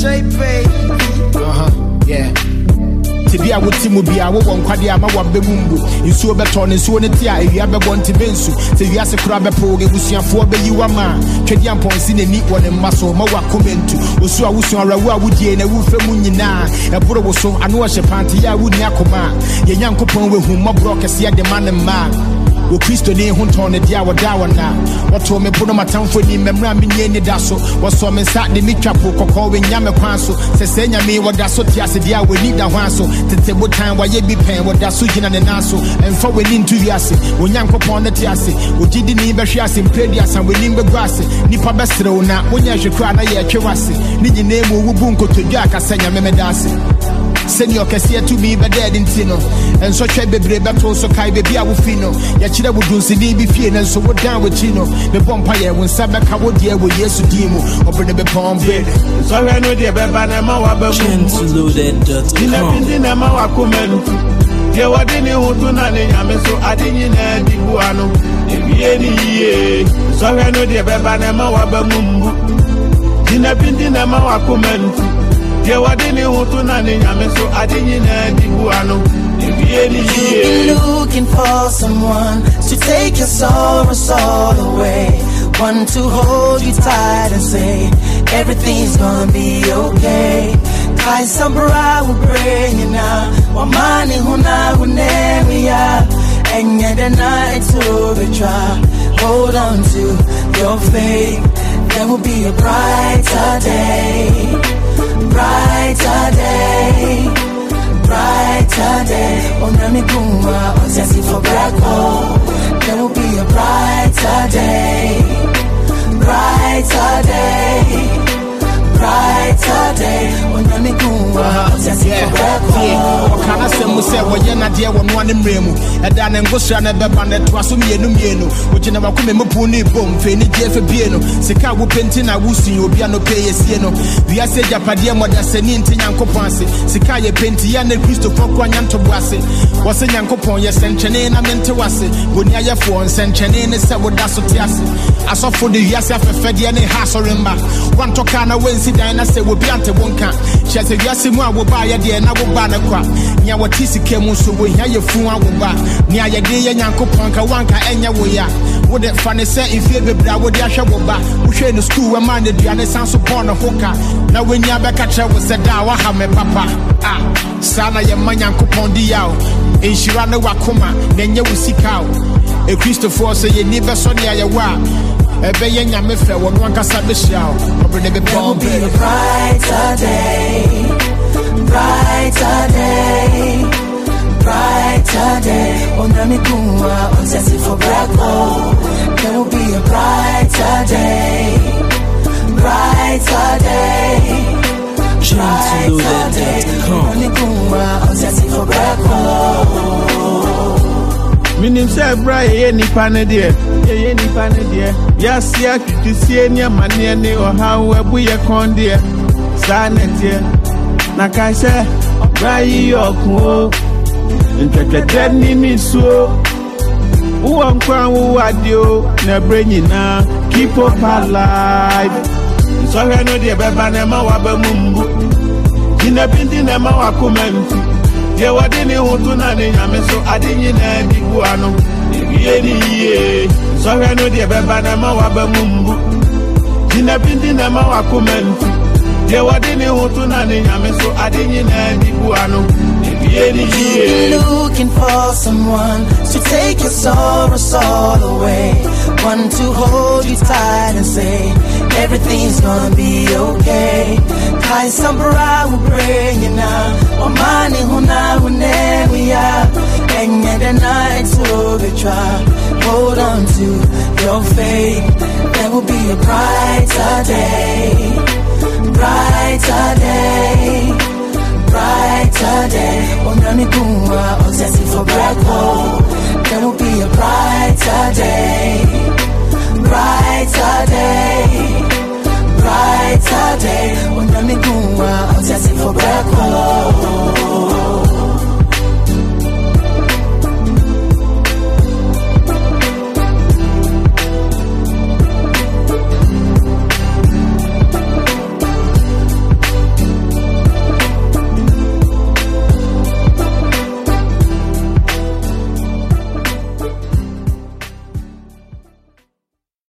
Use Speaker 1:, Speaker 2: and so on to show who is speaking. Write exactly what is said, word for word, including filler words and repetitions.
Speaker 1: say, baby.
Speaker 2: Uh huh, yeah. Tibia would Timobia, one Quadia, my one bemumbu. You saw beton and so netia, if you ever want to bensu. Say you ask a crab a poge, Lucian for be you a man. Kedian points in a neat one and muscle, Mawa commentu. Usu, I was on a rawa would ye and a wolf munina. A brother was so I know a panty, I would yakoma. Ye young coupon with whom my brokers see the man and man. O Christo ne hunton ne dia wadawa na wato me pono matamfo ni memra me nye da so waso me sa de mitwapo kokko we nyame kwan so se se nyame wada so ti ase dia we ni da hwan so tete botan wa ye bi pen wada so gina ne naso emfa we ni ntu wiase onyankopon ne ti ase ogidi ni behwe ase mpedi asa we ni begwa ase nipa besrew na wonya hwekra na ye atwe wase ni nyina mu wubu nkotodwa akasanya memeda ase Senior Cassia to me, but dead in Tino, and so check the brave so kai baby awufino. Yachida would do see be fear and so what down with Chino. The bonfire when Sabaka would dear with yes to demo or bring the palm bed. So I know the Babanama
Speaker 3: Gentleloaded dot com.
Speaker 4: There were the new Tunani, so I didn't know the Guano. So I know the Babanama Wabamumbu. Dina Pindina Mawakumentu. You've been
Speaker 1: looking for someone to take your sorrows all away, one to hold you tight and say everything's gonna be okay. Cause some bride will bring you now, one money who now will name ya, and yet the night to retry. Hold on to your faith, there will be a brighter day. Brighter day, brighter day. Oh, nami kuma, oh, sexy for black hole. There will be a brighter day, brighter day, brighter day. Oh, nami kuma, oh, sexy for black hole.
Speaker 2: Can I say, Musa, when you're not there one one in Remu, and then and go strand at the bandit was me and Mieno, which you never come in Mupuni boom, Fanny Jeff Piano, Sika Wupintin, I will see you be no pay a sieno. We are said Japadia, Mother Senin Yanko Pansi, Sikaya Pentian and Christopher Quanyanto Boise, was a Yankopon, yes, and Chanin, I meant to was it, when you have one, San Chanin, and Savodaso Tiasi. I saw for the Yasa Fedian Hasorimba, one Tokana Wednesday, and I said, we'll be ante Wonka. She has a Yasimwa will buy a dear, and I will ban a crop. Nya watisi kemu so we hear you fu awuba nya ye de ye nyankopon ka wanka enya wo ya wo de fa ne se ifie bebra wo de ahwe wo ba wo hwe no school we man de duane san so born hoka na we nya be ka che wo se da wa ha me papa ah sana ye man nyankopon di yawo enhira ne wakoma na nya wo sika wo e Christopher say ye ni be so ne ye wa ebe ye nya me fe wo no anka sa be hia wo obre ne be born be
Speaker 1: a brighter day. Brighter day, brighter day. Oh, nami kuma, oh, sexy for black hole. There will be a brighter day, brighter day, brighter day. Nami kuma, oh, sexy for black hole.
Speaker 4: Minim say bright any pane dear, any pane dear. Yes, yeah, to see any money or how we are con dear. Sanet dear. Nakasha, Rai Yoko, Intracted Nimi so. Who am crown who are you, na bringing now, keep up alive. So I know the Babanama Wabamumbu. Gina Pintinama Wakumentu. There were the new Tunani, so I didn't know the Guano. So I know the Babanama Wabamumbu. Gina Pintinama Wakumentu. They were the new Tunani, so I didn't know the Guano.
Speaker 1: Looking for someone to take your sorrows all away, one to hold you tight and say everything's gonna be okay. Cause some bride will bring you now, or money who now will never we are, and yet the night to be tried. Hold on to your faith, there will be a brighter day, brighter day. Brighter day, oh nami kuma, oh sexy for black hole. There will be a brighter